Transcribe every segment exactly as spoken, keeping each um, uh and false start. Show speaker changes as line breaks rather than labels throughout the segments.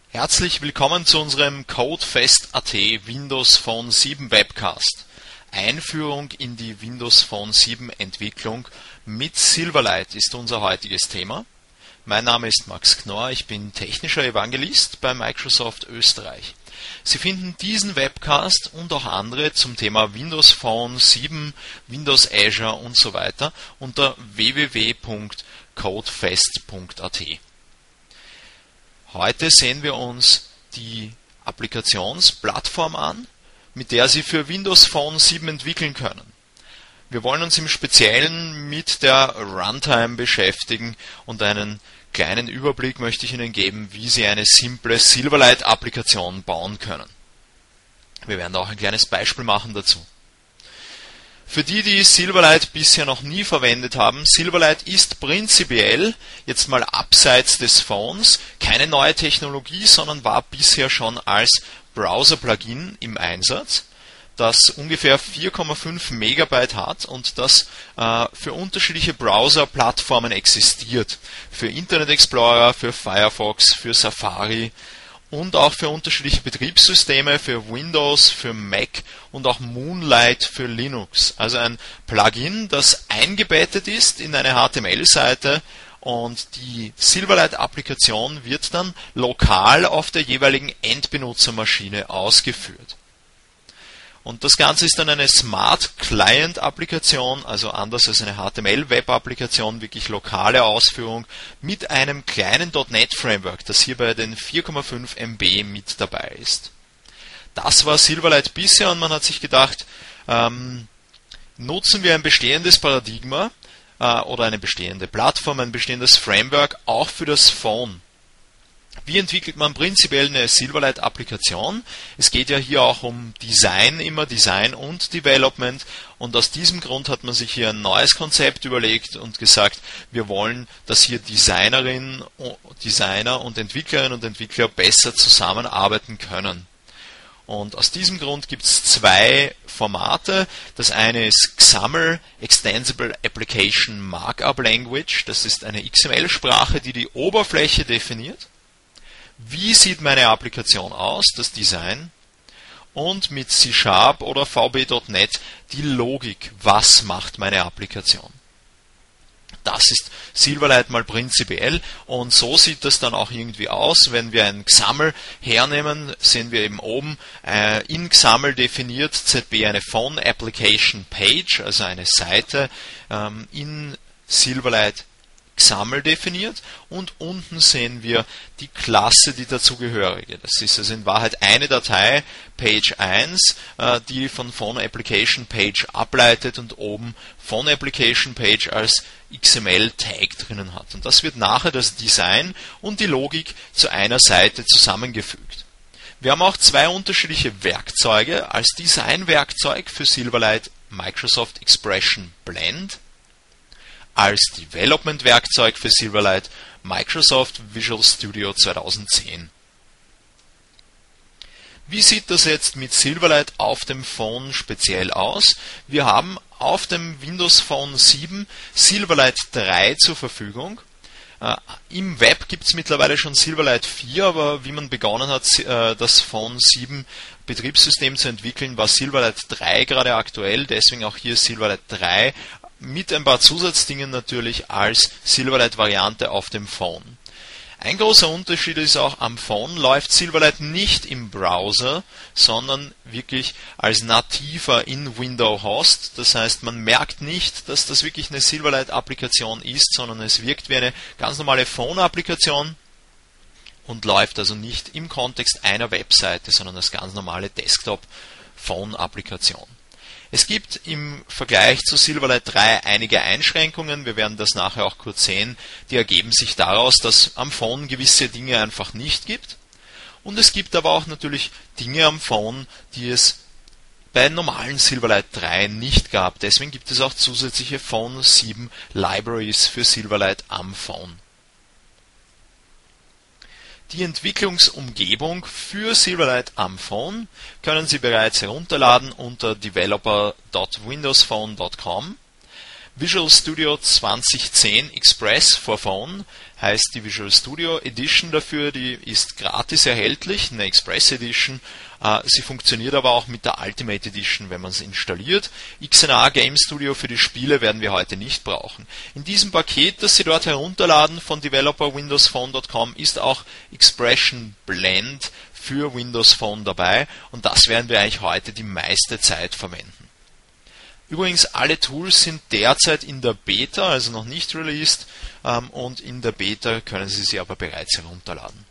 Herzlich willkommen zu unserem CodeFest.at Windows Phone sieben Webcast. Einführung in die Windows Phone sieben Entwicklung mit Silverlight ist unser heutiges Thema. Mein Name ist Max Knorr, ich bin technischer Evangelist bei Microsoft Österreich. Sie finden diesen Webcast und auch andere zum Thema Windows Phone sieben, Windows Azure und so weiter unter w w w punkt codefest punkt a t. Heute sehen wir uns die Applikationsplattform an, mit der Sie für Windows Phone sieben entwickeln können. Wir wollen uns im Speziellen mit der Runtime beschäftigen und einen kleinen Überblick möchte ich Ihnen geben, wie Sie eine simple Silverlight-Applikation bauen können. Wir werden auch ein kleines Beispiel machen dazu. Für die, die Silverlight bisher noch nie verwendet haben, Silverlight ist prinzipiell, jetzt mal abseits des Phones, keine neue Technologie, sondern war bisher schon als Browser-Plugin im Einsatz, das ungefähr vier Komma fünf Megabyte hat und das äh, für unterschiedliche Browser-Plattformen existiert. Für Internet Explorer, für Firefox, für Safari und auch für unterschiedliche Betriebssysteme, für Windows, für Mac und auch Moonlight für Linux. Also ein Plugin, das eingebettet ist in eine H T M L-Seite und die Silverlight-Applikation wird dann lokal auf der jeweiligen Endbenutzermaschine ausgeführt. Und das Ganze ist dann eine Smart Client Applikation, also anders als eine H T M L-Web-Applikation, wirklich lokale Ausführung mit einem kleinen .NET Framework, das hier bei den vier Komma fünf Megabyte mit dabei ist. Das war Silverlight bisher und man hat sich gedacht, ähm, nutzen wir ein bestehendes Paradigma äh, oder eine bestehende Plattform, ein bestehendes Framework auch für das Phone. Wie entwickelt man prinzipiell eine Silverlight-Applikation? Es geht ja hier auch um Design, immer Design und Development. Und aus diesem Grund hat man sich hier ein neues Konzept überlegt und gesagt, wir wollen, dass hier Designerinnen, Designer und Entwicklerinnen und Entwickler besser zusammenarbeiten können. Und aus diesem Grund gibt es zwei Formate. Das eine ist X A M L, Extensible Application Markup Language. Das ist eine X M L-Sprache, die die Oberfläche definiert. Wie sieht meine Applikation aus, das Design, und mit C Sharp oder V B Punkt net die Logik, was macht meine Applikation. Das ist Silverlight mal prinzipiell und so sieht das dann auch irgendwie aus. Wenn wir ein X A M L hernehmen, sehen wir eben oben äh, in X A M L definiert Z B eine Phone Application Page, also eine Seite ähm, in Silverlight X A M L definiert und unten sehen wir die Klasse, die dazugehörige. Das ist also in Wahrheit eine Datei, Page eins, äh, die von Phone Application Page ableitet und oben Phone Application Page als X M L-Tag drinnen hat. Und das wird nachher das Design und die Logik zu einer Seite zusammengefügt. Wir haben auch zwei unterschiedliche Werkzeuge. Als Designwerkzeug für Silverlight Microsoft Expression Blend, als Development-Werkzeug für Silverlight Microsoft Visual Studio zweitausendzehn. Wie sieht das jetzt mit Silverlight auf dem Phone speziell aus? Wir haben auf dem Windows Phone sieben Silverlight drei zur Verfügung. Äh, Im Web gibt es mittlerweile schon Silverlight vier, aber wie man begonnen hat, äh, das Phone sieben Betriebssystem zu entwickeln, war Silverlight drei gerade aktuell, deswegen auch hier Silverlight drei. Mit ein paar Zusatzdingen natürlich als Silverlight-Variante auf dem Phone. Ein großer Unterschied ist auch, am Phone läuft Silverlight nicht im Browser, sondern wirklich als nativer In-Window-Host. Das heißt, man merkt nicht, dass das wirklich eine Silverlight-Applikation ist, sondern es wirkt wie eine ganz normale Phone-Applikation und läuft also nicht im Kontext einer Webseite, sondern als ganz normale Desktop-Phone-Applikation. Es gibt im Vergleich zu Silverlight drei einige Einschränkungen, wir werden das nachher auch kurz sehen, die ergeben sich daraus, dass am Phone gewisse Dinge einfach nicht gibt. Und es gibt aber auch natürlich Dinge am Phone, die es bei normalen Silverlight drei nicht gab. Deswegen gibt es auch zusätzliche Phone sieben Libraries für Silverlight am Phone. Die Entwicklungsumgebung für Silverlight am Phone können Sie bereits herunterladen unter developer punkt windows phone punkt com. Visual Studio zwanzig zehn Express for Phone heißt die Visual Studio Edition dafür, die ist gratis erhältlich, eine Express Edition. Sie funktioniert aber auch mit der Ultimate Edition, wenn man es installiert. X N A Game Studio für die Spiele werden wir heute nicht brauchen. In diesem Paket, das Sie dort herunterladen von developer windows phone punkt com, ist auch Expression Blend für Windows Phone dabei und das werden wir eigentlich heute die meiste Zeit verwenden. Übrigens, alle Tools sind derzeit in der Beta, also noch nicht released, ähm, und in der Beta können Sie sie aber bereits herunterladen.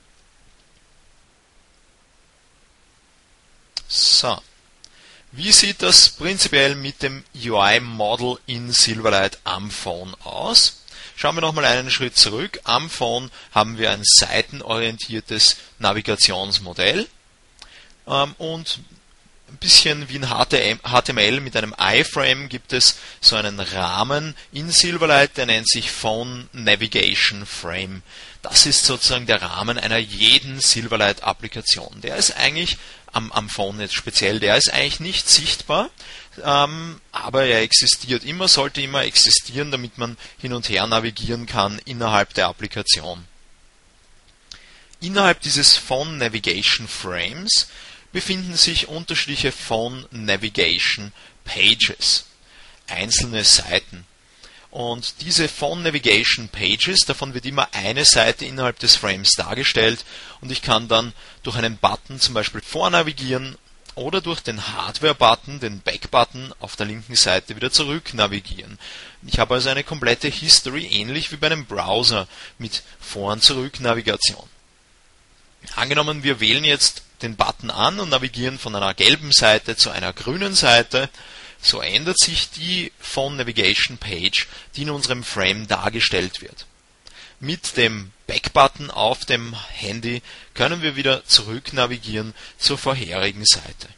So, wie sieht das prinzipiell mit dem U I-Model in Silverlight am Phone aus? Schauen wir nochmal einen Schritt zurück. Am Phone haben wir ein seitenorientiertes Navigationsmodell ähm, und ein bisschen wie ein H T M L mit einem iframe gibt es so einen Rahmen in Silverlight, der nennt sich Phone Navigation Frame. Das ist sozusagen der Rahmen einer jeden Silverlight-Applikation. Der ist eigentlich, am, am Phone jetzt speziell, der ist eigentlich nicht sichtbar, ähm, aber er existiert immer, sollte immer existieren, damit man hin und her navigieren kann innerhalb der Applikation. Innerhalb dieses Phone Navigation Frames befinden sich unterschiedliche Phone Navigation Pages, einzelne Seiten. Und diese Phone Navigation Pages, davon wird immer eine Seite innerhalb des Frames dargestellt und ich kann dann durch einen Button zum Beispiel vornavigieren oder durch den Hardware-Button, den Back-Button auf der linken Seite wieder zurück navigieren. Ich habe also eine komplette History, ähnlich wie bei einem Browser mit Vor- und Zurück-Navigation. Angenommen, wir wählen jetzt den Button an und navigieren von einer gelben Seite zu einer grünen Seite, so ändert sich die Phone Navigation Page, die in unserem Frame dargestellt wird. Mit dem Back-Button auf dem Handy können wir wieder zurück navigieren zur vorherigen Seite.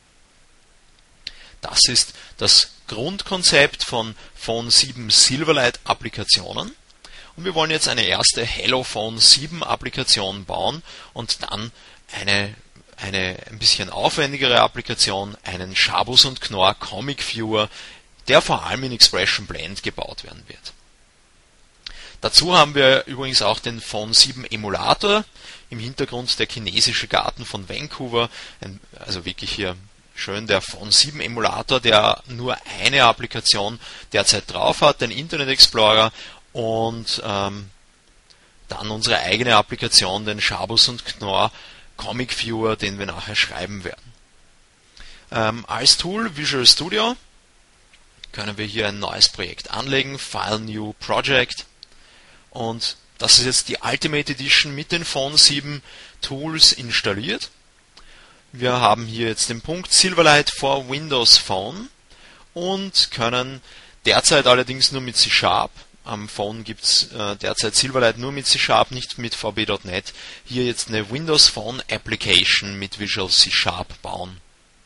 Das ist das Grundkonzept von Phone sieben Silverlight Applikationen. Und wir wollen jetzt eine erste Hello Phone sieben Applikation bauen und dann eine eine ein bisschen aufwendigere Applikation, einen Schabus und Knorr Comic Viewer, der vor allem in Expression Blend gebaut werden wird. Dazu haben wir übrigens auch den Phone sieben Emulator, im Hintergrund der chinesische Garten von Vancouver, ein, also wirklich hier schön der Phone sieben Emulator, der nur eine Applikation derzeit drauf hat, den Internet Explorer und ähm, dann unsere eigene Applikation, den Schabus und Knorr Comic Viewer, den wir nachher schreiben werden. Ähm, als Tool Visual Studio können wir hier ein neues Projekt anlegen, File New Project, und das ist jetzt die Ultimate Edition mit den Phone sieben Tools installiert. Wir haben hier jetzt den Punkt Silverlight for Windows Phone und können derzeit allerdings nur mit C Sharp. Am Phone gibt es äh, derzeit Silverlight nur mit C Sharp, nicht mit V B Punkt net. Hier jetzt eine Windows Phone Application mit Visual C Sharp bauen.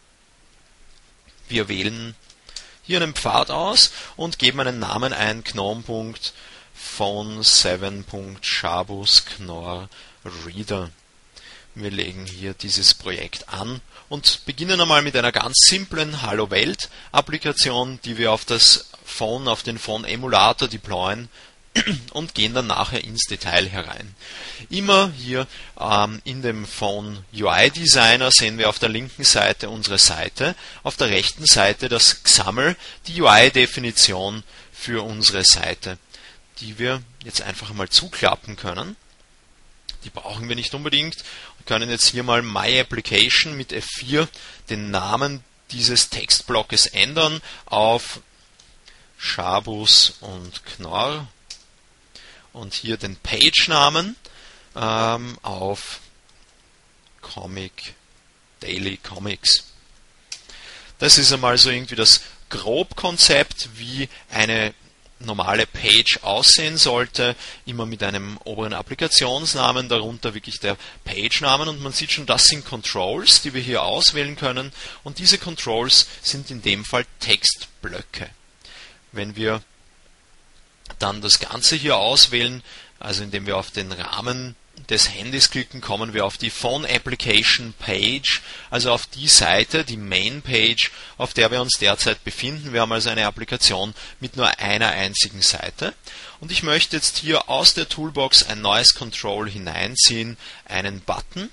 Wir wählen hier einen Pfad aus und geben einen Namen ein, gnome.phone sieben.schabus Knorr Reader. Wir legen hier dieses Projekt an und beginnen einmal mit einer ganz simplen Hallo Welt Applikation, die wir auf das Phone, auf den Phone Emulator deployen und gehen dann nachher ins Detail herein. Immer hier ähm, in dem Phone U I Designer sehen wir auf der linken Seite unsere Seite, auf der rechten Seite das X A M L, die U I-Definition für unsere Seite, die wir jetzt einfach mal zuklappen können. Die brauchen wir nicht unbedingt. Wir können jetzt hier mal My Application mit F vier den Namen dieses Textblocks ändern auf Schabus und Knorr und hier den Page-Namen ähm, auf Comic Daily Comics. Das ist einmal so irgendwie das Grobkonzept, wie eine normale Page aussehen sollte, immer mit einem oberen Applikationsnamen, darunter wirklich der Page-Namen, und man sieht schon, das sind Controls, die wir hier auswählen können, und diese Controls sind in dem Fall Textblöcke. Wenn wir dann das Ganze hier auswählen, also indem wir auf den Rahmen des Handys klicken, kommen wir auf die Phone Application Page, also auf die Seite, die Main Page, auf der wir uns derzeit befinden. Wir haben also eine Applikation mit nur einer einzigen Seite. Und ich möchte jetzt hier aus der Toolbox ein neues Control hineinziehen, einen Button.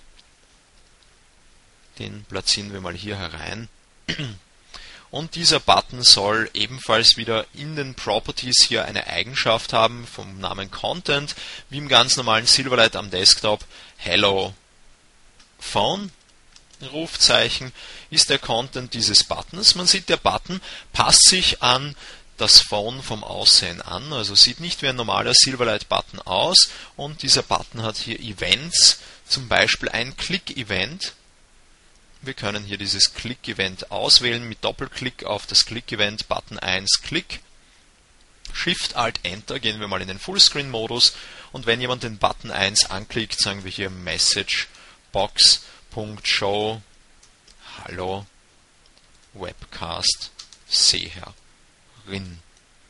Den platzieren wir mal hier herein. Und dieser Button soll ebenfalls wieder in den Properties hier eine Eigenschaft haben vom Namen Content, wie im ganz normalen Silverlight am Desktop. Hello Phone, Rufzeichen, ist der Content dieses Buttons. Man sieht, der Button passt sich an das Phone vom Aussehen an, also sieht nicht wie ein normaler Silverlight-Button aus. Und dieser Button hat hier Events, zum Beispiel ein Click-Event. Wir können hier dieses Click-Event auswählen mit Doppelklick auf das Click-Event, Button eins, Klick. Shift-Alt-Enter, gehen wir mal in den Fullscreen-Modus. Und wenn jemand den Button eins anklickt, sagen wir hier Messagebox.show Hallo Webcast Seherin.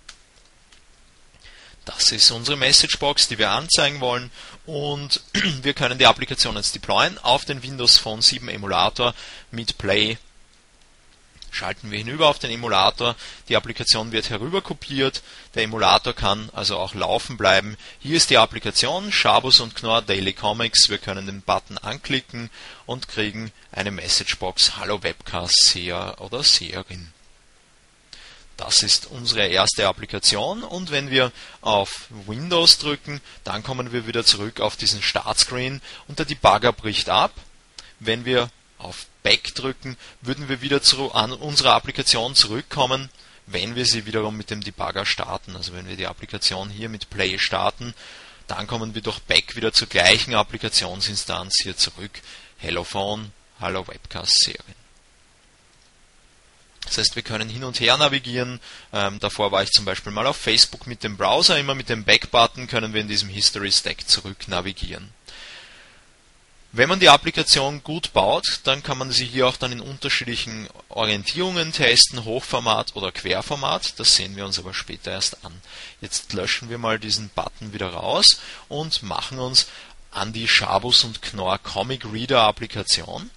Das ist unsere Messagebox, die wir anzeigen wollen, und wir können die Applikation jetzt deployen auf den Windows Phone sieben Emulator mit Play. Schalten wir hinüber auf den Emulator, die Applikation wird herüber kopiert, der Emulator kann also auch laufen bleiben. Hier ist die Applikation, Schabus und Knorr Daily Comics, wir können den Button anklicken und kriegen eine Messagebox, Hallo Webcast Seher oder Seherin. Das ist unsere erste Applikation, und wenn wir auf Windows drücken, dann kommen wir wieder zurück auf diesen Startscreen und der Debugger bricht ab. Wenn wir auf Back drücken, würden wir wieder zu an unsere Applikation zurückkommen, wenn wir sie wiederum mit dem Debugger starten. Also wenn wir die Applikation hier mit Play starten, dann kommen wir durch Back wieder zur gleichen Applikationsinstanz hier zurück. Hello Phone, Hallo Webcast Seherin. Das heißt, wir können hin und her navigieren. Ähm, davor war ich zum Beispiel mal auf Facebook mit dem Browser. Immer mit dem Back-Button können wir in diesem History Stack zurück navigieren. Wenn man die Applikation gut baut, dann kann man sie hier auch dann in unterschiedlichen Orientierungen testen, Hochformat oder Querformat. Das sehen wir uns aber später erst an. Jetzt löschen wir mal diesen Button wieder raus und machen uns an die Schabus und Knorr Comic Reader Applikation.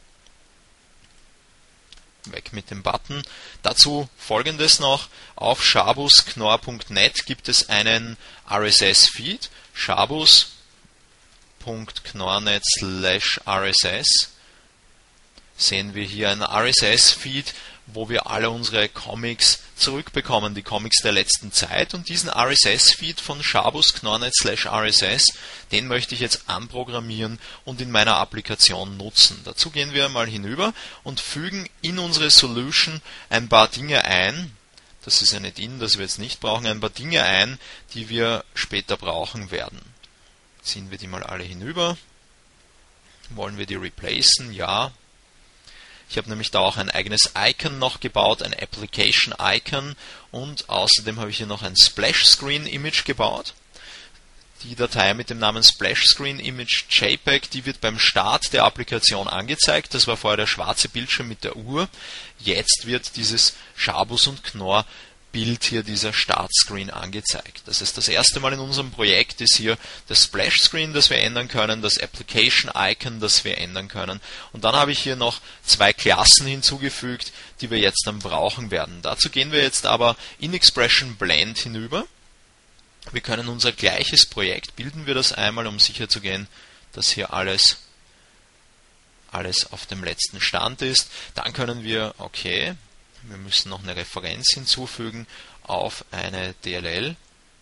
Weg mit dem Button. Dazu folgendes noch: Auf schabusknorr punkt net gibt es einen R S S-Feed, schabus punkt knorr punkt net slash R S S. Sehen wir hier einen R S S-Feed, wo wir alle unsere Comics zurückbekommen, die Comics der letzten Zeit. Und diesen R S S-Feed von schabusknorr punkt net slash R S S, den möchte ich jetzt anprogrammieren und in meiner Applikation nutzen. Dazu gehen wir mal hinüber und fügen in unsere Solution ein paar Dinge ein. Das ist ein Add-in, das wir jetzt nicht brauchen, ein paar Dinge ein, die wir später brauchen werden. Ziehen wir die mal alle hinüber. Wollen wir die replacen? Ja. Ich habe nämlich da auch ein eigenes Icon noch gebaut, ein Application Icon, und außerdem habe ich hier noch ein Splash Screen Image gebaut. Die Datei mit dem Namen Splash Screen Image JPEG, die wird beim Start der Applikation angezeigt. Das war vorher der schwarze Bildschirm mit der Uhr. Jetzt wird dieses Schabus und Knorr Bild hier, dieser Startscreen, angezeigt. Das ist das erste Mal in unserem Projekt, ist hier das Splash Screen, das wir ändern können, das Application Icon, das wir ändern können. Und dann habe ich hier noch zwei Klassen hinzugefügt, die wir jetzt dann brauchen werden. Dazu gehen wir jetzt aber in Expression Blend hinüber. Wir können unser gleiches Projekt, bilden wir das einmal, um sicher zu gehen, dass hier alles, alles auf dem letzten Stand ist. Dann können wir, okay, wir müssen noch eine Referenz hinzufügen auf eine D L L,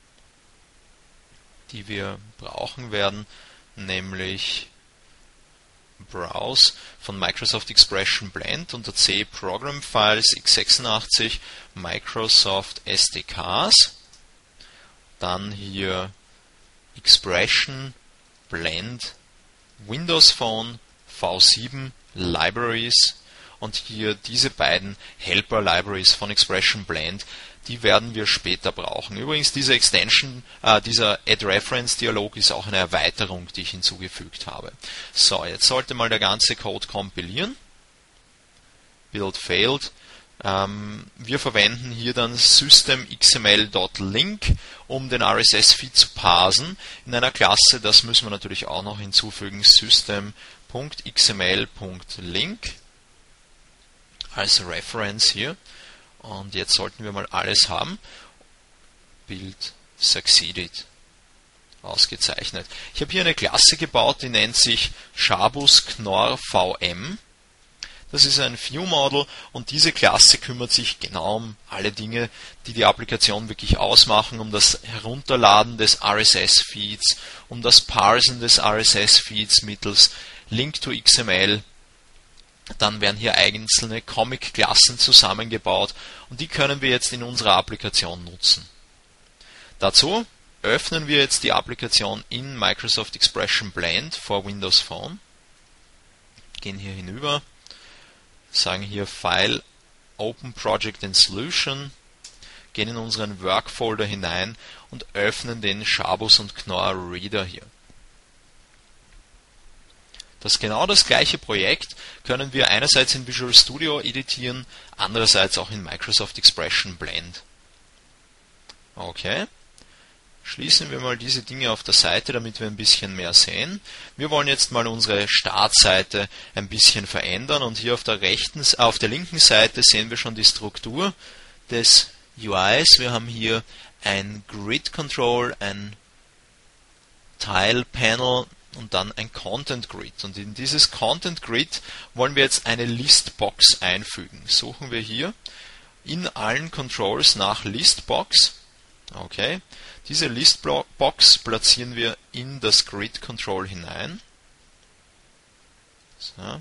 die wir brauchen werden, nämlich Browse von Microsoft Expression Blend unter C Program Files x sechsundachtzig Microsoft S D Ks, dann hier Expression Blend Windows Phone V sieben Libraries. Und hier diese beiden Helper Libraries von Expression Blend, die werden wir später brauchen. Übrigens, diese Extension, äh, dieser Add Reference Dialog ist auch eine Erweiterung, die ich hinzugefügt habe. So, jetzt sollte mal der ganze Code kompilieren. Build failed. Ähm, wir verwenden hier dann system.xml.link, um den R S S-Feed zu parsen in einer Klasse. Das müssen wir natürlich auch noch hinzufügen, system.xml.link als Reference hier. Und jetzt sollten wir mal alles haben. Bild succeeded. Ausgezeichnet. Ich habe hier eine Klasse gebaut, die nennt sich Schabus Knorr V M. Das ist ein View-Model und diese Klasse kümmert sich genau um alle Dinge, die die Applikation wirklich ausmachen, um das Herunterladen des R S S-Feeds, um das Parsen des R S S-Feeds mittels Link to X M L. Dann werden hier einzelne Comic-Klassen zusammengebaut und die können wir jetzt in unserer Applikation nutzen. Dazu öffnen wir jetzt die Applikation in Microsoft Expression Blend for Windows Phone, gehen hier hinüber, sagen hier File, Open Project and Solution, gehen in unseren Work-Folder hinein und öffnen den Schabus und Knorr Reader hier. Das genau das gleiche Projekt können wir einerseits in Visual Studio editieren, andererseits auch in Microsoft Expression Blend. Okay. Schließen wir mal diese Dinge auf der Seite, damit wir ein bisschen mehr sehen. Wir wollen jetzt mal unsere Startseite ein bisschen verändern und hier auf der rechten, auf der linken Seite sehen wir schon die Struktur des U Is. Wir haben hier ein Grid Control, ein Tile Panel und dann ein Content Grid. Und in dieses Content Grid wollen wir jetzt eine Listbox einfügen. Suchen wir hier in allen Controls nach Listbox. Okay. Diese Listbox platzieren wir in das Grid Control hinein. So.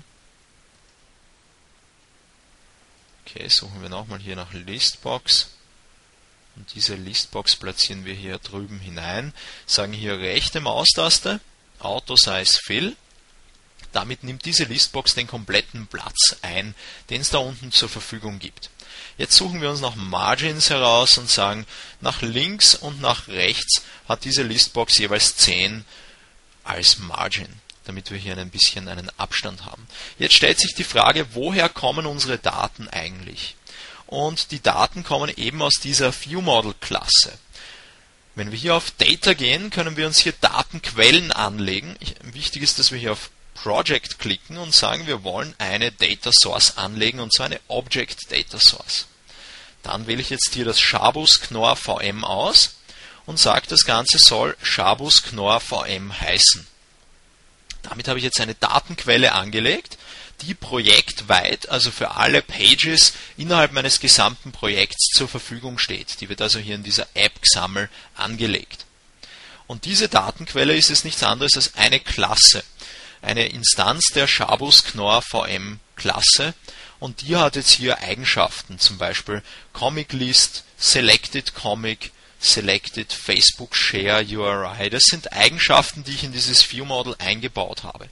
Okay, suchen wir nochmal hier nach Listbox. Und diese Listbox platzieren wir hier drüben hinein. Sagen hier rechte Maustaste, Auto Size Fill. Damit nimmt diese Listbox den kompletten Platz ein, den es da unten zur Verfügung gibt. Jetzt suchen wir uns nach Margins heraus und sagen, nach links und nach rechts hat diese Listbox jeweils zehn als Margin, damit wir hier ein bisschen einen Abstand haben. Jetzt stellt sich die Frage, woher kommen unsere Daten eigentlich? Und die Daten kommen eben aus dieser ViewModel-Klasse. Wenn wir hier auf Data gehen, können wir uns hier Datenquellen anlegen. Wichtig ist, dass wir hier auf Project klicken und sagen, wir wollen eine Data Source anlegen, und zwar eine Object Data Source. Dann wähle ich jetzt hier das Schabus Knorr V M aus und sage, das Ganze soll Schabus Knorr V M heißen. Damit habe ich jetzt eine Datenquelle angelegt, die projektweit, also für alle Pages innerhalb meines gesamten Projekts zur Verfügung steht. Die wird also hier in dieser App-Xaml angelegt. Und diese Datenquelle ist es nichts anderes als eine Klasse. Eine Instanz der Schabus Knorr V M Klasse, und die hat jetzt hier Eigenschaften, zum Beispiel Comic List, Selected Comic, Selected Facebook Share U R I. Das sind Eigenschaften, die ich in dieses ViewModel eingebaut habe.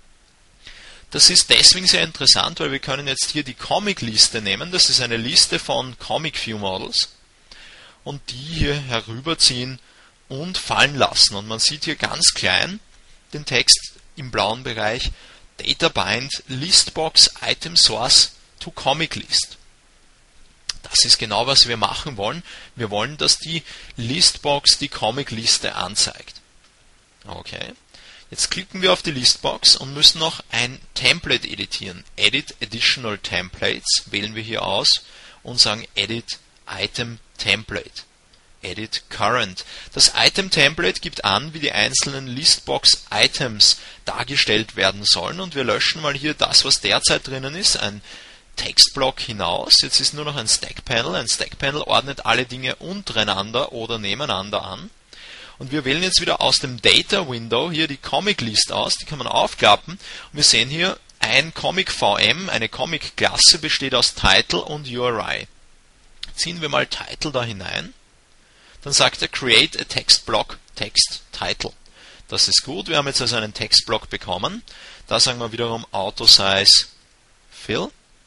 Das ist deswegen sehr interessant, weil wir können jetzt hier die Comic Liste nehmen. Das ist eine Liste von Comic ViewModels und die hier herüberziehen und fallen lassen. Und man sieht hier ganz klein den Text im blauen Bereich Data Bind Listbox Item Source to Comic List. Das ist genau, was wir machen wollen. Wir wollen, dass die Listbox die Comic Liste anzeigt. Okay. Jetzt klicken wir auf die Listbox und müssen noch ein Template editieren. Edit Additional Templates wählen wir hier aus und sagen Edit Item Template. Edit Current. Das Item Template gibt an, wie die einzelnen Listbox Items dargestellt werden sollen, und wir löschen mal hier das, was derzeit drinnen ist, ein Textblock hinaus. Jetzt ist nur noch ein Stack Panel. Ein Stack Panel ordnet alle Dinge untereinander oder nebeneinander an. Und wir wählen jetzt wieder aus dem Data Window hier die Comic List aus, die kann man aufklappen, und wir sehen hier ein Comic V M, eine Comic Klasse besteht aus Title und U R I. Ziehen wir mal Title da hinein. Dann sagt er Create a Text Block Text Title. Das ist gut, wir haben jetzt also einen Textblock bekommen. Da sagen wir wiederum Auto Size Fill.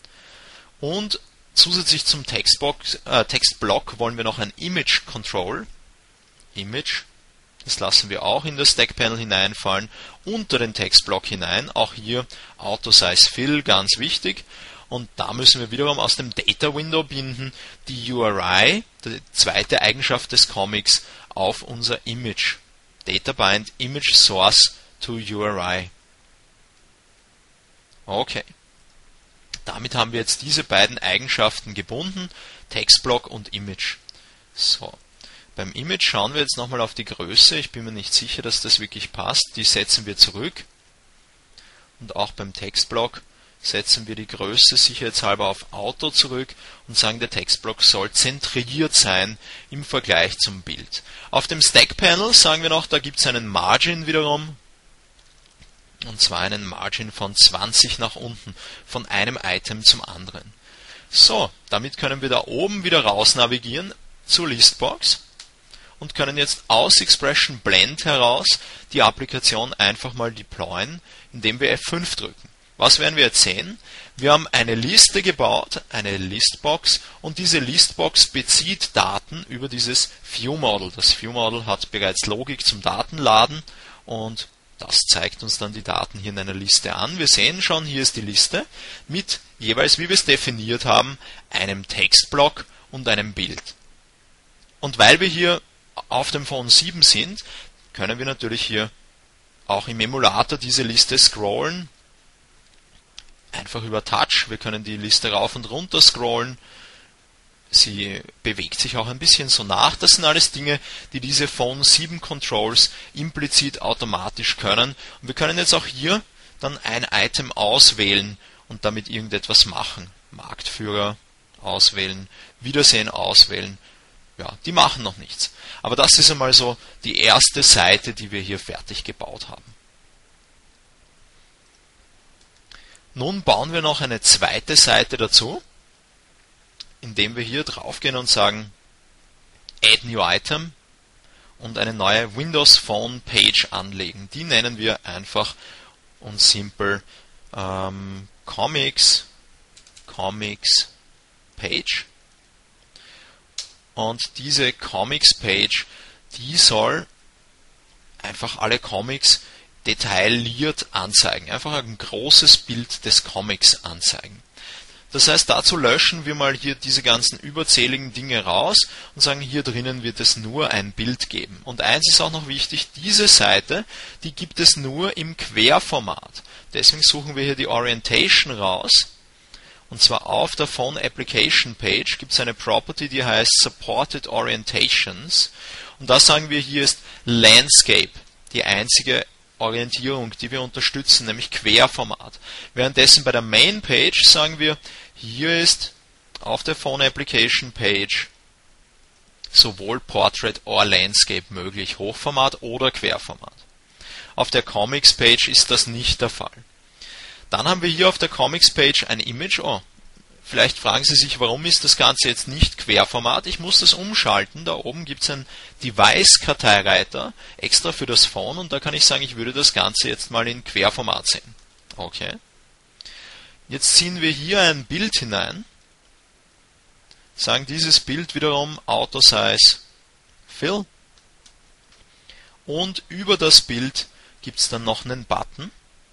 Und zusätzlich zum Textblock, äh, Textblock wollen wir noch ein Image Control. Image, das lassen wir auch in das Stack Panel hineinfallen, unter den Textblock hinein. Auch hier Auto Size Fill, ganz wichtig. Und da müssen wir wiederum aus dem Data Window binden die U R I, die zweite Eigenschaft des Comics, auf unser Image. Data bind Image Source to U R I. Okay. Damit haben wir jetzt diese beiden Eigenschaften gebunden, Textblock und Image. So. Beim Image schauen wir jetzt nochmal auf die Größe. Ich bin mir nicht sicher, dass das wirklich passt. Die setzen wir zurück. Und auch beim Textblock setzen wir die Größe sicherheitshalber auf Auto zurück und sagen, der Textblock soll zentriert sein im Vergleich zum Bild. Auf dem Stack Panel sagen wir noch, da gibt es einen Margin wiederum. Und zwar einen Margin von zwanzig nach unten, von einem Item zum anderen. So, damit können wir da oben wieder raus navigieren zur Listbox und können jetzt aus Expression Blend heraus die Applikation einfach mal deployen, indem wir F fünf drücken. Was werden wir jetzt sehen? Wir haben eine Liste gebaut, eine Listbox, und diese Listbox bezieht Daten über dieses ViewModel. Das ViewModel hat bereits Logik zum Datenladen und das zeigt uns dann die Daten hier in einer Liste an. Wir sehen schon, hier ist die Liste mit jeweils, wie wir es definiert haben, einem Textblock und einem Bild. Und weil wir hier auf dem Phone sieben sind, können wir natürlich hier auch im Emulator diese Liste scrollen. Einfach über Touch. Wir können die Liste rauf und runter scrollen. Sie bewegt sich auch ein bisschen so nach. Das sind alles Dinge, die diese Phone sieben Controls implizit automatisch können. Und wir können jetzt auch hier dann ein Item auswählen und damit irgendetwas machen. Marktführer auswählen, Wiedersehen auswählen. Ja, die machen noch nichts. Aber das ist einmal so die erste Seite, die wir hier fertig gebaut haben. Nun bauen wir noch eine zweite Seite dazu, indem wir hier draufgehen und sagen Add New Item und eine neue Windows Phone Page anlegen. Die nennen wir einfach und simpel ähm, Comics, Comics Page. Und diese Comics Page, die soll einfach alle Comics detailliert anzeigen. Einfach ein großes Bild des Comics anzeigen. Das heißt, dazu löschen wir mal hier diese ganzen überzähligen Dinge raus und sagen, hier drinnen wird es nur ein Bild geben. Und eins ist auch noch wichtig, diese Seite, die gibt es nur im Querformat. Deswegen suchen wir hier die Orientation raus. Und zwar auf der Phone Application Page gibt es eine Property, die heißt Supported Orientations. Und da sagen wir, hier ist Landscape die einzige Orientierung, die wir unterstützen, nämlich Querformat. Währenddessen bei der Main Page sagen wir, hier ist auf der Phone Application Page sowohl Portrait or Landscape möglich, Hochformat oder Querformat. Auf der Comics Page ist das nicht der Fall. Dann haben wir hier auf der Comics Page ein Image. Oh, vielleicht fragen Sie sich, warum ist das Ganze jetzt nicht Querformat? Ich muss das umschalten. Da oben gibt es einen Device-Karteireiter extra für das Phone und da kann ich sagen, ich würde das Ganze jetzt mal in Querformat sehen. Okay. Jetzt ziehen wir hier ein Bild hinein. Sagen dieses Bild wiederum Auto Size Fill. Und über das Bild gibt es dann noch einen Button.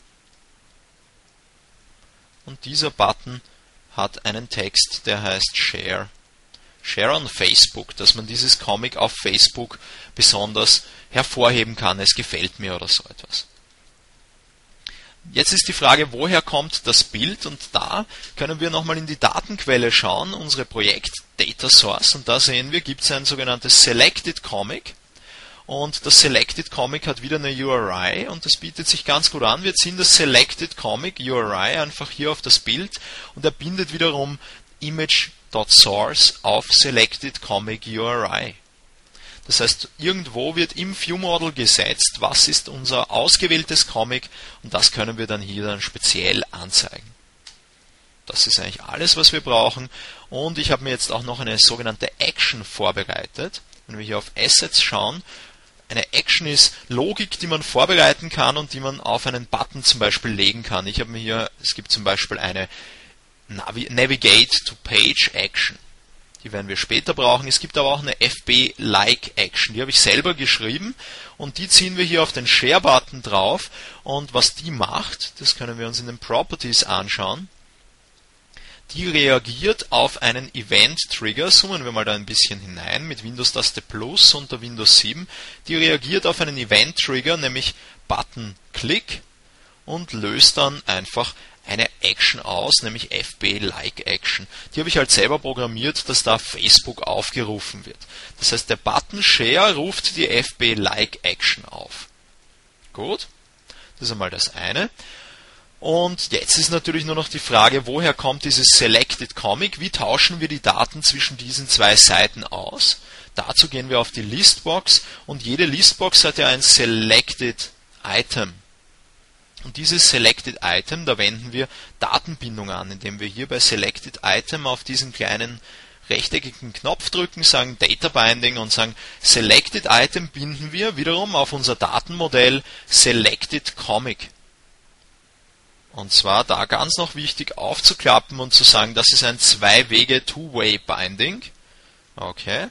Und dieser Button hat einen Text, der heißt Share. Share on Facebook, dass man dieses Comic auf Facebook besonders hervorheben kann. Es gefällt mir oder so etwas. Jetzt ist die Frage, woher kommt das Bild? Und da können wir nochmal in die Datenquelle schauen, unsere Projekt Data Source. Und da sehen wir, gibt es ein sogenanntes Selected Comic. Und das Selected Comic hat wieder eine U R I und das bietet sich ganz gut an. Wir ziehen das Selected Comic U R I einfach hier auf das Bild und er bindet wiederum image.source auf Selected Comic U R I. Das heißt, irgendwo wird im ViewModel gesetzt, was ist unser ausgewähltes Comic und das können wir dann hier dann speziell anzeigen. Das ist eigentlich alles, was wir brauchen. Und ich habe mir jetzt auch noch eine sogenannte Action vorbereitet. Wenn wir hier auf Assets schauen, eine Action ist Logik, die man vorbereiten kann und die man auf einen Button zum Beispiel legen kann. Ich habe mir hier, es gibt zum Beispiel eine Navi- Navigate to Page Action. Die werden wir später brauchen. Es gibt aber auch eine F B-like Action. Die habe ich selber geschrieben und die ziehen wir hier auf den Share-Button drauf. Und was die macht, das können wir uns in den Properties anschauen. die reagiert auf einen Event-Trigger, zoomen wir mal da ein bisschen hinein, mit Windows-Taste Plus unter Windows sieben, die reagiert auf einen Event-Trigger, nämlich Button-Click, und löst dann einfach eine Action aus, nämlich F B-Like-Action. Die habe ich halt selber programmiert, dass da Facebook aufgerufen wird. Das heißt, der Button Share ruft die F B-Like-Action auf. Gut, das ist einmal das eine. Und jetzt ist natürlich nur noch die Frage, woher kommt dieses Selected Comic? Wie tauschen wir die Daten zwischen diesen zwei Seiten aus? Dazu gehen wir auf die Listbox und jede Listbox hat ja ein Selected Item. Und dieses Selected Item, da wenden wir Datenbindung an, indem wir hier bei Selected Item auf diesen kleinen rechteckigen Knopf drücken, sagen Data Binding und sagen Selected Item binden wir wiederum auf unser Datenmodell Selected Comic. Und zwar da ganz noch wichtig aufzuklappen und zu sagen, das ist ein Zwei-Wege Two-Way Binding. Okay.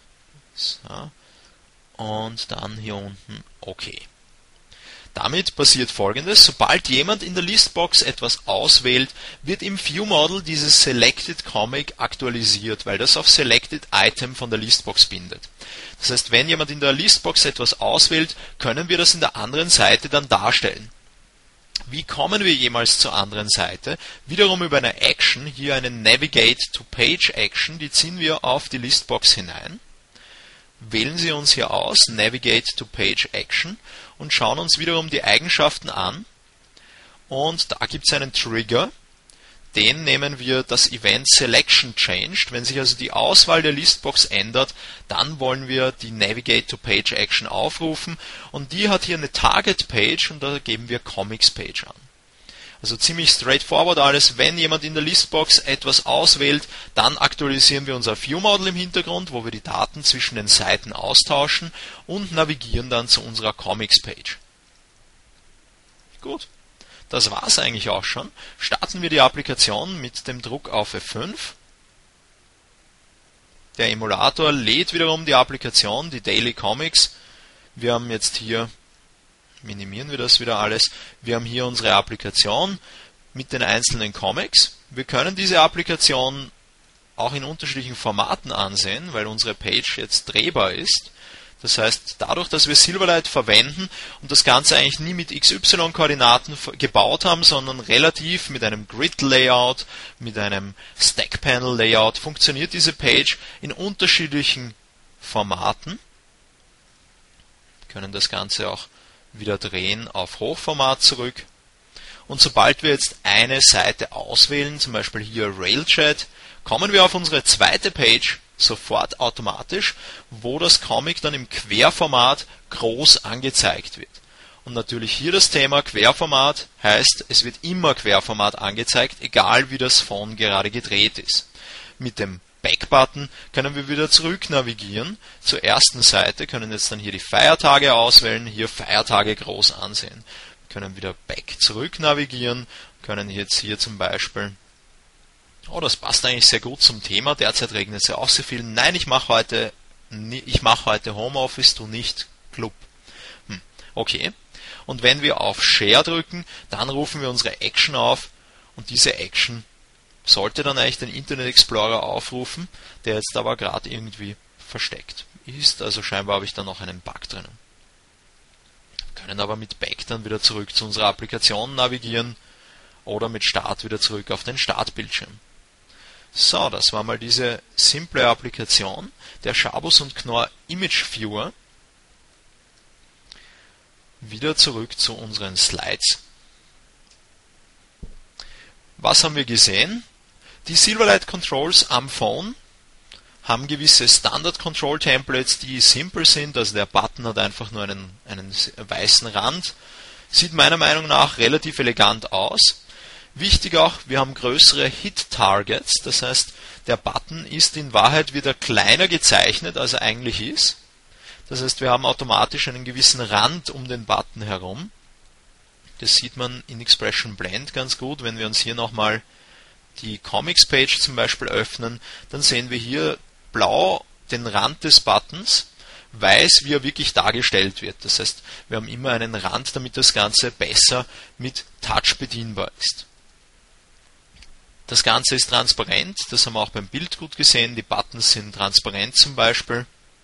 So. Und dann hier unten OK. Damit passiert Folgendes: Sobald jemand in der Listbox etwas auswählt, wird im ViewModel dieses Selected Comic aktualisiert, weil das auf Selected Item von der Listbox bindet. Das heißt, wenn jemand in der Listbox etwas auswählt, können wir das in der anderen Seite dann darstellen. Wie kommen wir jemals zur anderen Seite? Wiederum über eine Action, hier eine Navigate to Page Action, die ziehen wir auf die Listbox hinein. Wählen Sie uns hier aus, Navigate to Page Action, und schauen uns wiederum die Eigenschaften an. Und da gibt es einen Trigger, den nehmen wir das Event Selection Changed. Wenn sich also die Auswahl der Listbox ändert, dann wollen wir die Navigate to Page Action aufrufen. Und die hat hier eine Target Page und da geben wir Comics Page an. Also ziemlich straightforward alles. Wenn jemand in der Listbox etwas auswählt, dann aktualisieren wir unser ViewModel im Hintergrund, wo wir die Daten zwischen den Seiten austauschen und navigieren dann zu unserer Comics Page. Gut, das war es eigentlich auch schon. Starten wir die Applikation mit dem Druck auf F fünf. Der Emulator lädt wiederum die Applikation, die Daily Comics. Wir haben jetzt hier minimieren wir das wieder alles. Wir haben hier unsere Applikation mit den einzelnen Comics. Wir können diese Applikation auch in unterschiedlichen Formaten ansehen, weil unsere Page jetzt drehbar ist. Das heißt, dadurch, dass wir Silverlight verwenden und das Ganze eigentlich nie mit X Y-Koordinaten gebaut haben, sondern relativ mit einem Grid-Layout, mit einem Stack-Panel-Layout, funktioniert diese Page in unterschiedlichen Formaten. Wir können das Ganze auch wieder drehen auf Hochformat zurück. Und sobald wir jetzt eine Seite auswählen, zum Beispiel hier Railchat, kommen wir auf unsere zweite Page sofort automatisch, wo das Comic dann im Querformat groß angezeigt wird. Und natürlich hier das Thema Querformat heißt, es wird immer Querformat angezeigt, egal wie das Phone gerade gedreht ist. Mit dem Back-Button können wir wieder zurück navigieren zur ersten Seite, können jetzt dann hier die Feiertage auswählen, hier Feiertage groß ansehen. Wir können wieder Back zurück navigieren, können jetzt hier zum Beispiel, oh, das passt eigentlich sehr gut zum Thema, derzeit regnet es ja auch sehr viel. Nein, ich mache heute, ich mache heute Homeoffice, du nicht Club. Hm, okay. Und wenn wir auf Share drücken, dann rufen wir unsere Action auf und diese Action sollte dann eigentlich den Internet Explorer aufrufen, der jetzt aber gerade irgendwie versteckt ist. Also scheinbar habe ich da noch einen Bug drinnen. Wir können aber mit Back dann wieder zurück zu unserer Applikation navigieren oder mit Start wieder zurück auf den Startbildschirm. So, das war mal diese simple Applikation, der Schabus und Knorr Image Viewer. Wieder zurück zu unseren Slides. Was haben wir gesehen? Die Silverlight Controls am Phone haben gewisse Standard Control Templates, die simpel sind. Also der Button hat einfach nur einen, einen weißen Rand. Sieht meiner Meinung nach relativ elegant aus. Wichtig auch, wir haben größere Hit Targets. Das heißt, der Button ist in Wahrheit wieder kleiner gezeichnet, als er eigentlich ist. Das heißt, wir haben automatisch einen gewissen Rand um den Button herum. Das sieht man in Expression Blend ganz gut. Wenn wir uns hier nochmal die Comics Page zum Beispiel öffnen, dann sehen wir hier blau den Rand des Buttons, weiß, wie er wirklich dargestellt wird. Das heißt, wir haben immer einen Rand, damit das Ganze besser mit Touch bedienbar ist. Das Ganze ist transparent, das haben wir auch beim Bild gut gesehen, die Buttons sind transparent zum Beispiel.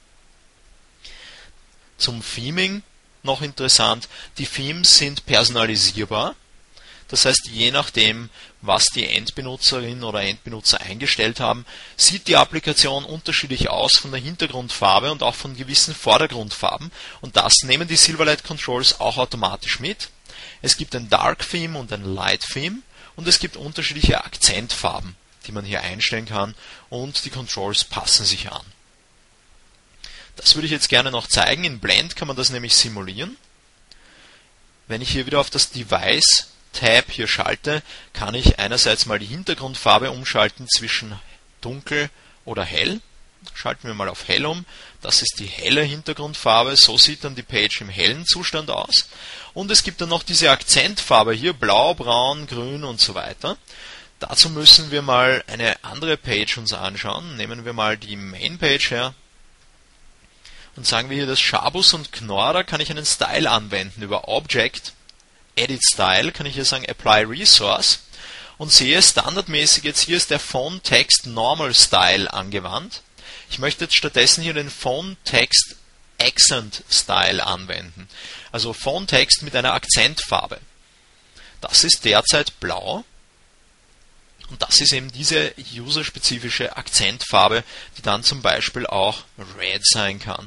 Zum Theming noch interessant, die Themes sind personalisierbar, das heißt je nachdem, was die Endbenutzerin oder Endbenutzer eingestellt haben, sieht die Applikation unterschiedlich aus von der Hintergrundfarbe und auch von gewissen Vordergrundfarben und das nehmen die Silverlight Controls auch automatisch mit. Es gibt ein Dark Theme und ein Light Theme und es gibt unterschiedliche Akzentfarben, die man hier einstellen kann und die Controls passen sich an. Das würde ich jetzt gerne noch zeigen. In Blend kann man das nämlich simulieren. Wenn ich hier wieder auf das Device Tab hier schalte, kann ich einerseits mal die Hintergrundfarbe umschalten zwischen dunkel oder hell. Schalten wir mal auf hell um. Das ist die helle Hintergrundfarbe. So sieht dann die Page im hellen Zustand aus. Und es gibt dann noch diese Akzentfarbe hier, blau, braun, grün und so weiter. Dazu müssen wir mal eine andere Page uns anschauen. Nehmen wir mal die Main Page her. Und sagen wir hier das Schabus und Knorr, da kann ich einen Style anwenden. Über Object, Edit Style, kann ich hier sagen Apply Resource und sehe standardmäßig jetzt hier ist der Phone Text Normal Style angewandt. Ich möchte jetzt stattdessen hier den Phone Text Accent Style anwenden. Also Phone Text mit einer Akzentfarbe. Das ist derzeit blau. Und das ist eben diese userspezifische Akzentfarbe, die dann zum Beispiel auch Red sein kann,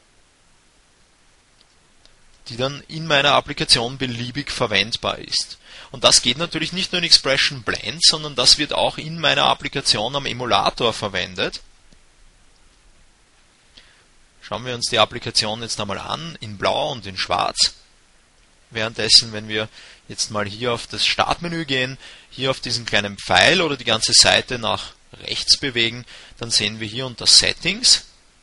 die dann in meiner Applikation beliebig verwendbar ist. Und das geht natürlich nicht nur in Expression Blend, sondern das wird auch in meiner Applikation am Emulator verwendet. Schauen wir uns die Applikation jetzt einmal an, in Blau und in Schwarz. Währenddessen, wenn wir jetzt mal hier auf das Startmenü gehen, hier auf diesen kleinen Pfeil oder die ganze Seite nach rechts bewegen, dann sehen wir hier unter Settings,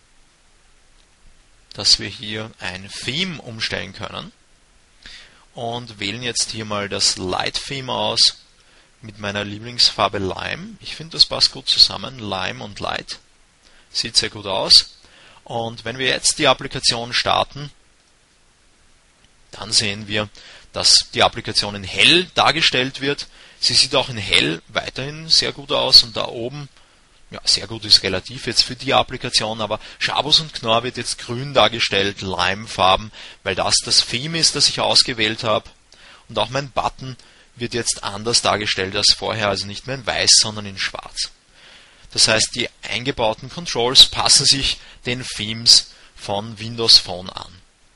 dass wir hier ein Theme umstellen können und wählen jetzt hier mal das Light Theme aus mit meiner Lieblingsfarbe Lime. Ich finde, das passt gut zusammen, Lime und Light. Sieht sehr gut aus. Und wenn wir jetzt die Applikation starten, dann sehen wir, dass die Applikation in hell dargestellt wird. Sie sieht auch in hell weiterhin sehr gut aus und da oben, ja, sehr gut ist relativ jetzt für die Applikation, aber Schabus und Knorr wird jetzt grün dargestellt, Limefarben, weil das das Theme ist, das ich ausgewählt habe. Und auch mein Button wird jetzt anders dargestellt als vorher, also nicht mehr in weiß, sondern in schwarz. Das heißt, die eingebauten Controls passen sich den Themes von Windows Phone an.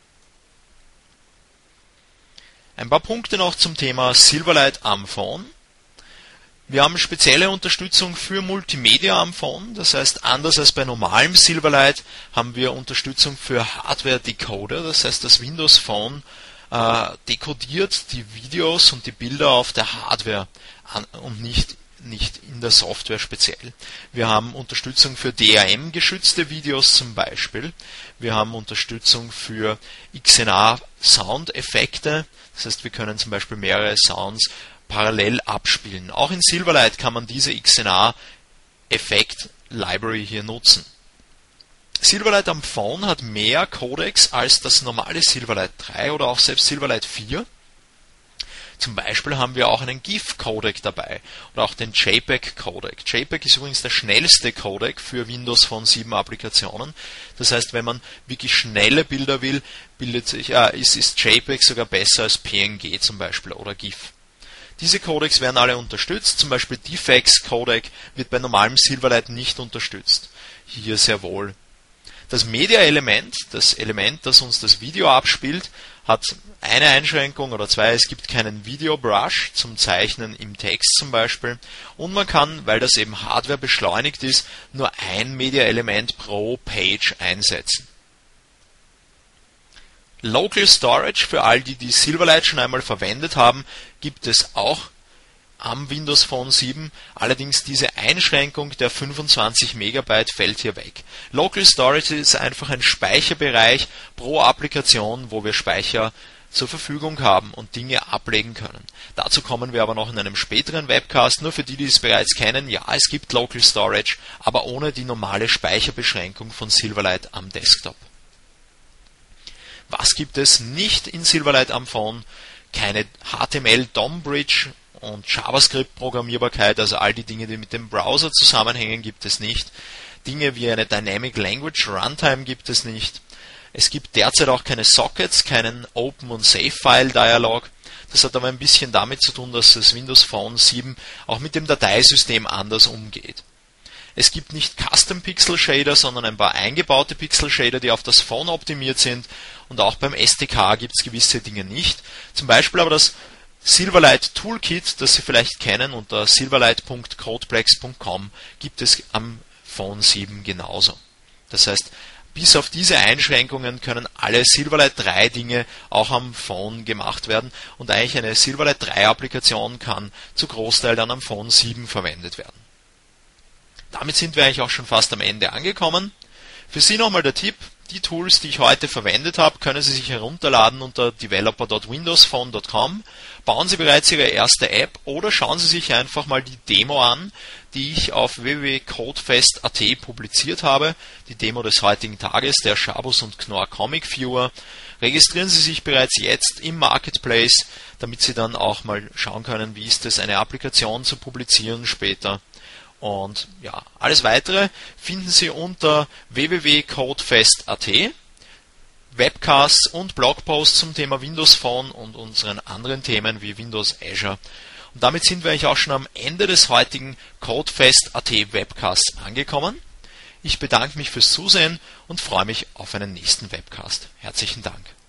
Ein paar Punkte noch zum Thema Silverlight am Phone. Wir haben spezielle Unterstützung für Multimedia am Phone, das heißt, anders als bei normalem Silverlight haben wir Unterstützung für Hardware-Decoder, das heißt, das Windows Phone äh, dekodiert die Videos und die Bilder auf der Hardware an, und nicht, nicht in der Software speziell. Wir haben Unterstützung für D R M-geschützte Videos zum Beispiel. Wir haben Unterstützung für X N A-Soundeffekte, das heißt, wir können zum Beispiel mehrere Sounds parallel abspielen. Auch in Silverlight kann man diese X N A-Effekt-Library hier nutzen. Silverlight am Phone hat mehr Codecs als das normale Silverlight drei oder auch selbst Silverlight vier. Zum Beispiel haben wir auch einen GIF-Codec dabei oder auch den JPEG-Codec. JPEG ist übrigens der schnellste Codec für Windows Phone sieben Applikationen. Das heißt, wenn man wirklich schnelle Bilder will, bildet sich, äh, ist, ist JPEG sogar besser als P N G zum Beispiel oder GIF. Diese Codecs werden alle unterstützt, zum Beispiel Defects-Codec wird bei normalem Silverlight nicht unterstützt. Hier sehr wohl. Das Media-Element, das Element, das uns das Video abspielt, hat eine Einschränkung oder zwei, es gibt keinen Video-Brush zum Zeichnen im Text zum Beispiel und man kann, weil das eben Hardware beschleunigt ist, nur ein Media-Element pro Page einsetzen. Local Storage, für all die, die Silverlight schon einmal verwendet haben, gibt es auch am Windows Phone sieben, allerdings diese Einschränkung der fünfundzwanzig Megabyte fällt hier weg. Local Storage ist einfach ein Speicherbereich pro Applikation, wo wir Speicher zur Verfügung haben und Dinge ablegen können. Dazu kommen wir aber noch in einem späteren Webcast, nur für die, die es bereits kennen, ja, es gibt Local Storage, aber ohne die normale Speicherbeschränkung von Silverlight am Desktop. Was gibt es nicht in Silverlight am Phone? Keine H T M L D O M Bridge und JavaScript-Programmierbarkeit, also all die Dinge, die mit dem Browser zusammenhängen, gibt es nicht. Dinge wie eine Dynamic Language Runtime gibt es nicht. Es gibt derzeit auch keine Sockets, keinen Open- und Save-File-Dialog. Das hat aber ein bisschen damit zu tun, dass das Windows Phone sieben auch mit dem Dateisystem anders umgeht. Es gibt nicht Custom Pixel Shader, sondern ein paar eingebaute Pixel Shader, die auf das Phone optimiert sind, und auch beim S D K gibt es gewisse Dinge nicht. Zum Beispiel aber das Silverlight Toolkit, das Sie vielleicht kennen, unter silverlight punkt codeplex punkt com gibt es am Phone sieben genauso. Das heißt, bis auf diese Einschränkungen können alle Silverlight drei Dinge auch am Phone gemacht werden, und eigentlich eine Silverlight drei Applikation kann zu Großteil dann am Phone sieben verwendet werden. Damit sind wir eigentlich auch schon fast am Ende angekommen. Für Sie nochmal der Tipp: Die Tools, die ich heute verwendet habe, können Sie sich herunterladen unter developer punkt windows phone punkt com. Bauen Sie bereits Ihre erste App oder schauen Sie sich einfach mal die Demo an, die ich auf w w w punkt codefest punkt a t publiziert habe. Die Demo des heutigen Tages, der Schabus und Knorr Comic Viewer. Registrieren Sie sich bereits jetzt im Marketplace, damit Sie dann auch mal schauen können, wie ist es, eine Applikation zu publizieren später. Und ja, alles weitere finden Sie unter w w w punkt codefest punkt a t. Webcasts und Blogposts zum Thema Windows Phone und unseren anderen Themen wie Windows Azure. Und damit sind wir eigentlich auch schon am Ende des heutigen Codefest punkt a t Webcasts angekommen. Ich bedanke mich fürs Zusehen und freue mich auf einen nächsten Webcast. Herzlichen Dank.